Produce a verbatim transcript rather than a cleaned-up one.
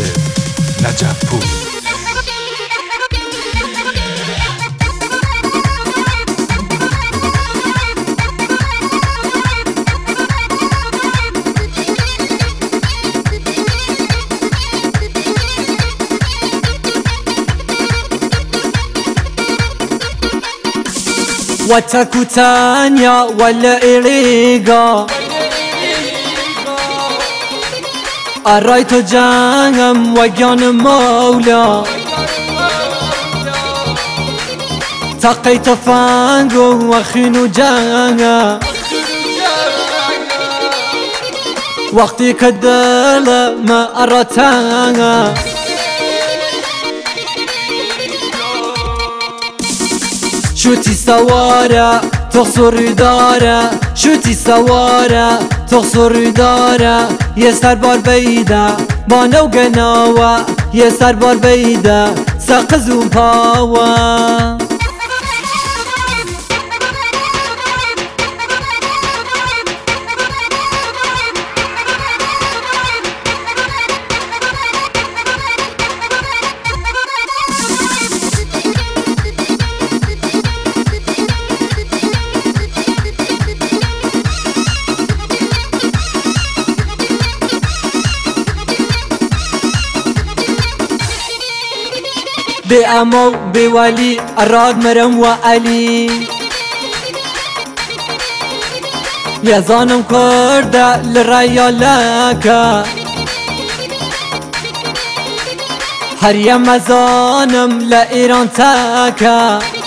نجف پور. وتكوتانيا ولا إريقا أرايتو جانم وجان مولا تقيت فانقو وخينو جانا وقتي كدل ما أرتانا شوتي سوارة تخسر دارة شوتي سوارة تخسر دارة يا سربار بيدا بانا وقناوة يا سربار بيدا ساقز وباوة بأمو بولي الراد مرم وعلي يا زانم كرده لريالك هر يم زانم لإيران تاكا